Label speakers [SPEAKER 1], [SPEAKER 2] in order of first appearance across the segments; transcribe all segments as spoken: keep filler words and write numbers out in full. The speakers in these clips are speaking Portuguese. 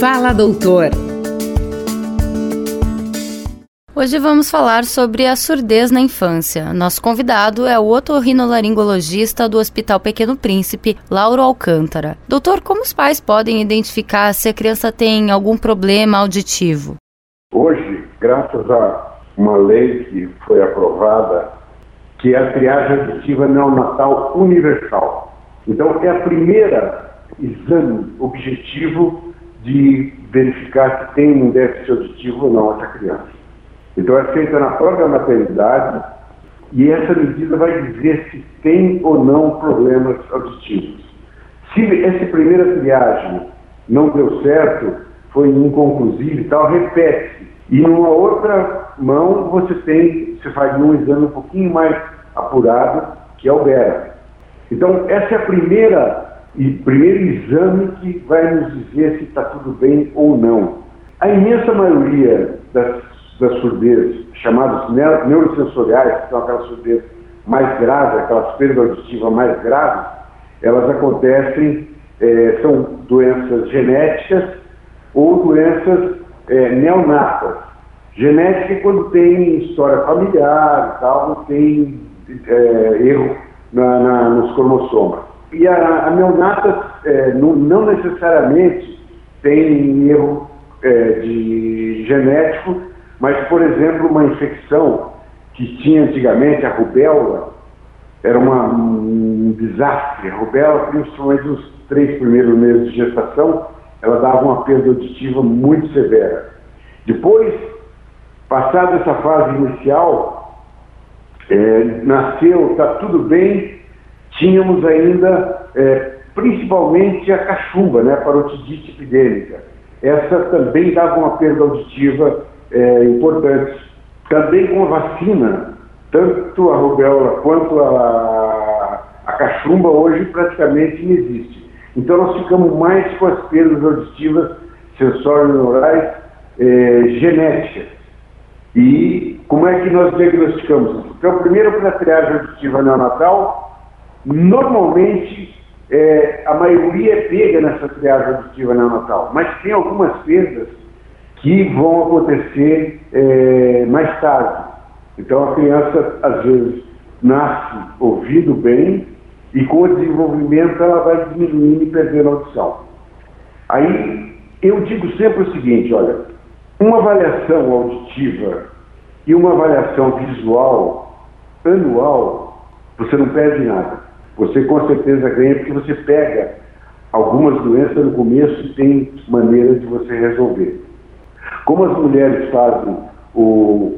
[SPEAKER 1] Fala, doutor!
[SPEAKER 2] Hoje vamos falar sobre a surdez na infância. Nosso convidado é o otorrinolaringologista do Hospital Pequeno Príncipe, Lauro Alcântara. Doutor, como os pais podem identificar se a criança tem algum problema auditivo?
[SPEAKER 3] Hoje, graças a uma lei que foi aprovada, que é a triagem auditiva neonatal universal. Então, é a primeira exame objetivo de verificar se tem um déficit auditivo ou não essa criança. Então é feita na própria maternidade e essa medida vai dizer se tem ou não problemas auditivos. Se essa primeira triagem não deu certo, foi inconclusiva e tal, repete-se. E numa outra mão você tem, você faz um exame um pouquinho mais apurado, que é o Bera. Então essa é a primeira, e primeiro exame que vai nos dizer se está tudo bem ou não. A imensa maioria das das surdez, chamadas neurosensoriais, que são aquelas surdez mais graves, aquelas perdas auditivas mais graves, elas acontecem, é, são doenças genéticas ou doenças é, neonatas. Genética é quando tem história familiar e tal, tem é, erro na, na, nos cromossomas. E a, a neonata é, não, não necessariamente tem erro é, de genético, mas, por exemplo, uma infecção que tinha antigamente, a rubéola, era uma, um desastre. A rubéola, principalmente nos três primeiros meses de gestação, ela dava uma perda auditiva muito severa. Depois, passada essa fase inicial, é, nasceu, está tudo bem, tínhamos ainda, é, principalmente a cachumba, né, a parotidite epidêmica. Essa também dava uma perda auditiva É, importantes. Também com a vacina, tanto a rubéola quanto a, a cachumba hoje praticamente não existe. Então nós ficamos mais com as perdas auditivas sensório-neurais é, genéticas. E como é que nós diagnosticamos isso? Então, primeiro, para a triagem auditiva neonatal, normalmente é, a maioria é pega nessa triagem auditiva neonatal, mas tem algumas perdas que vão acontecer é, mais tarde. Então a criança, às vezes, nasce ouvindo bem e com o desenvolvimento ela vai diminuindo e perdendo a audição. Aí eu digo sempre o seguinte, olha, uma avaliação auditiva e uma avaliação visual anual, você não perde nada. Você com certeza ganha porque você pega algumas doenças no começo e tem maneira de você resolver. Como as mulheres fazem o,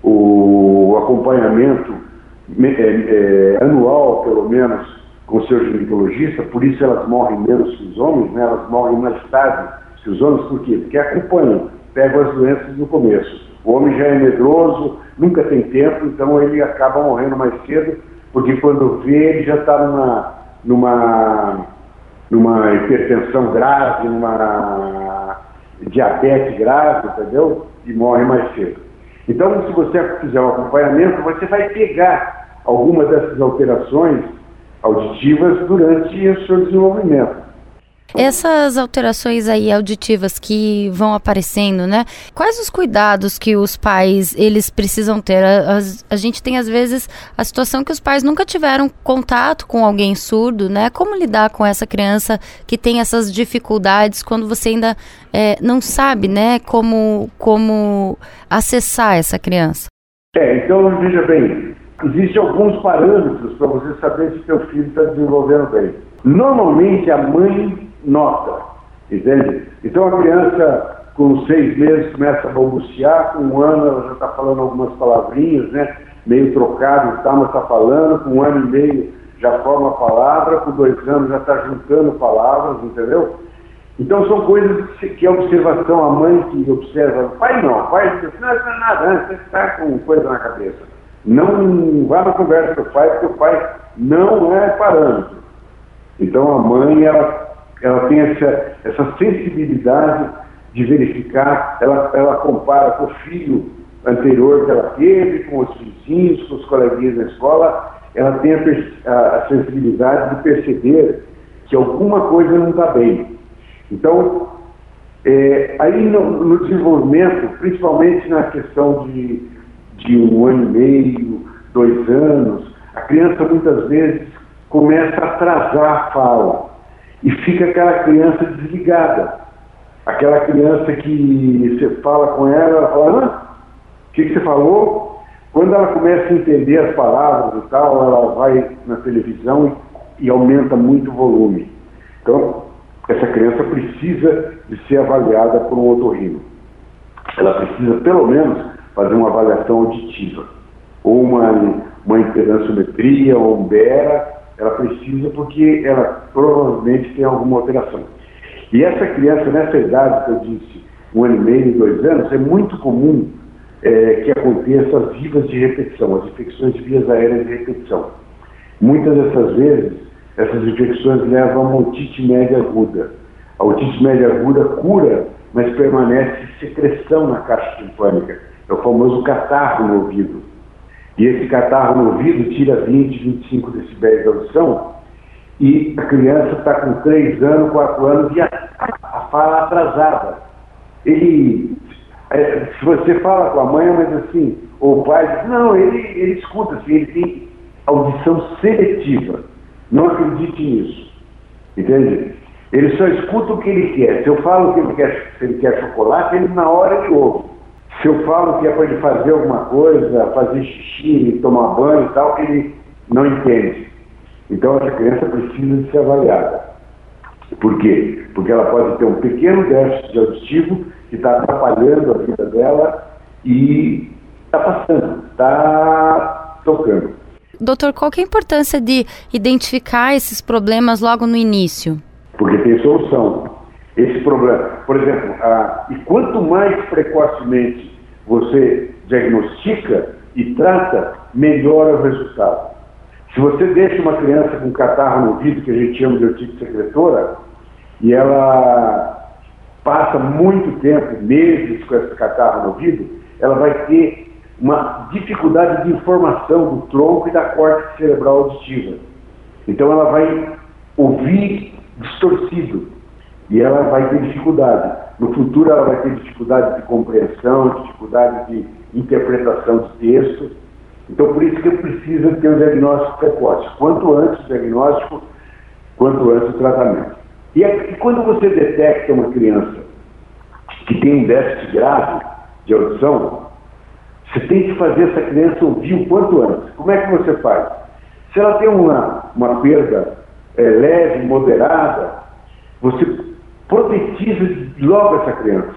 [SPEAKER 3] o acompanhamento é, é, anual, pelo menos, com o seu ginecologista, por isso elas morrem menos que os homens, né? Elas morrem mais tarde que os homens, por quê? Porque acompanham, pegam as doenças no começo. O homem já é medroso, nunca tem tempo, então ele acaba morrendo mais cedo, porque quando vê, ele já está numa, numa, numa hipertensão grave, numa diabetes grave, entendeu? E morre mais cedo. Então, se você fizer um acompanhamento, você vai pegar algumas dessas alterações auditivas durante o seu desenvolvimento.
[SPEAKER 2] Essas alterações aí auditivas que vão aparecendo, né? Quais os cuidados que os pais, eles precisam ter? A, a, a gente tem, às vezes, a situação que os pais nunca tiveram contato com alguém surdo, né? Como lidar com essa criança que tem essas dificuldades quando você ainda é, não sabe, né? Como, como acessar essa criança?
[SPEAKER 3] É, então, veja bem, existem alguns parâmetros para você saber se seu filho está desenvolvendo bem. Normalmente, a mãe nota, entende? Então a criança com seis meses começa a balbuciar, com um ano ela já está falando algumas palavrinhas, né? Meio trocado e tal, mas está falando, com um ano e meio já forma a palavra, com dois anos já está juntando palavras, entendeu? Então são coisas que a observação, a mãe que observa, pai não, pai diz, não, não é nada, né? Você está com coisa na cabeça. Não vá na conversa com o pai, porque o pai não é parâmetro. Então a mãe, ela ela tem essa, essa sensibilidade de verificar, ela, ela compara com o filho anterior que ela teve, com os vizinhos, com os coleguinhas da escola, ela tem a, a, a sensibilidade de perceber que alguma coisa não está bem. Então, É, aí no, no desenvolvimento, principalmente na questão de, de um ano e meio, dois anos, a criança muitas vezes começa a atrasar a fala e fica aquela criança desligada. Aquela criança que você fala com ela, ela fala, ah, o que, que você falou? Quando ela começa a entender as palavras e tal, ela vai na televisão e, e aumenta muito o volume. Então, essa criança precisa de ser avaliada por um otorrino. Ela precisa, pelo menos, fazer uma avaliação auditiva, ou uma, uma impedanciometria, ou um BERA. Ela precisa porque ela provavelmente tem alguma alteração. E essa criança, nessa idade que eu disse, um ano e meio, dois anos, é muito comum é, que aconteça as vivas de repetição, as infecções de vias aéreas de repetição. Muitas dessas vezes, essas infecções levam a uma otite média aguda. A otite média aguda cura, mas permanece secreção na caixa timpânica. É o famoso catarro no ouvido. E esse catarro no ouvido tira vinte, vinte e cinco decibéis da audição, e a criança está com três anos, quatro anos, e a, a fala atrasada. Ele, é, se você fala com a mãe, mas assim, ou o pai, não, ele, ele escuta, assim, ele tem audição seletiva. Não acredite nisso, entende? Ele só escuta o que ele quer. Se eu falo que ele quer, se ele quer chocolate, ele na hora ele ouve. Se eu falo que é para ele fazer alguma coisa, fazer xixi, tomar banho e tal, ele não entende. Então essa criança precisa de ser avaliada. Por quê? Porque ela pode ter um pequeno déficit auditivo que está atrapalhando a vida dela e está passando, está tocando.
[SPEAKER 2] Doutor, qual que é a importância de identificar esses problemas logo no início?
[SPEAKER 3] Porque tem solução. Esse problema, por exemplo, a, e quanto mais precocemente você diagnostica e trata, melhora o resultado. Se você deixa uma criança com catarro no ouvido, que a gente chama de otite secretora, e ela passa muito tempo, meses com esse catarro no ouvido, ela vai ter uma dificuldade de informação do tronco e da córtex cerebral auditiva. Então ela vai ouvir distorcido e ela vai ter dificuldade. No futuro ela vai ter dificuldade de compreensão, dificuldade de interpretação de texto. Então por isso que precisa ter um diagnóstico precoce. Quanto antes o diagnóstico, quanto antes o tratamento. E, e quando você detecta uma criança que tem um déficit grave de audição, você tem que fazer essa criança ouvir o quanto antes. Como é que você faz? Se ela tem uma, uma perda é, leve, moderada, você protetiza logo essa criança.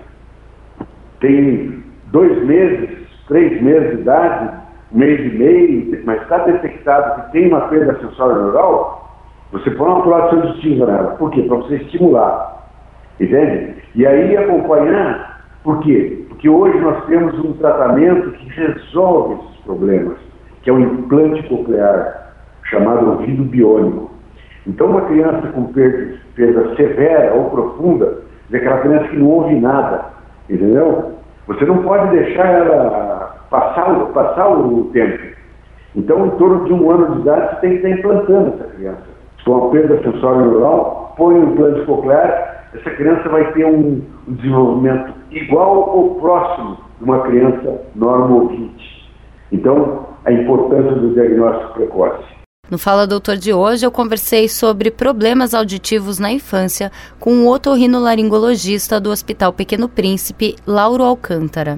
[SPEAKER 3] Tem dois meses, três meses de idade, um mês e meio, mas está detectado que tem uma perda sensória neural, você põe uma prótese auditiva nela. Por quê? Para você estimular. Entende? E aí acompanhar. Por quê? Porque hoje nós temos um tratamento que resolve esses problemas, que é o implante coclear, chamado ouvido biônico. Então uma criança com perda, perda severa ou profunda, é aquela criança que não ouve nada, entendeu? Você não pode deixar ela passar, passar o tempo. Então, em torno de um ano de idade, você tem que estar implantando essa criança. Com a perda sensória neural, põe o implante coclear, essa criança vai ter um, um desenvolvimento igual ou próximo de uma criança normo-ouvinte. Então, a importância do diagnóstico precoce.
[SPEAKER 2] No Fala Doutor de hoje, eu conversei sobre problemas auditivos na infância com o otorrinolaringologista do Hospital Pequeno Príncipe, Lauro Alcântara.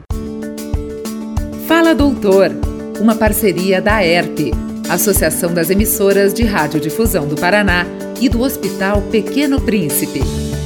[SPEAKER 1] Fala Doutor, uma parceria da A E R P, Associação das Emissoras de Radiodifusão do Paraná, e do Hospital Pequeno Príncipe.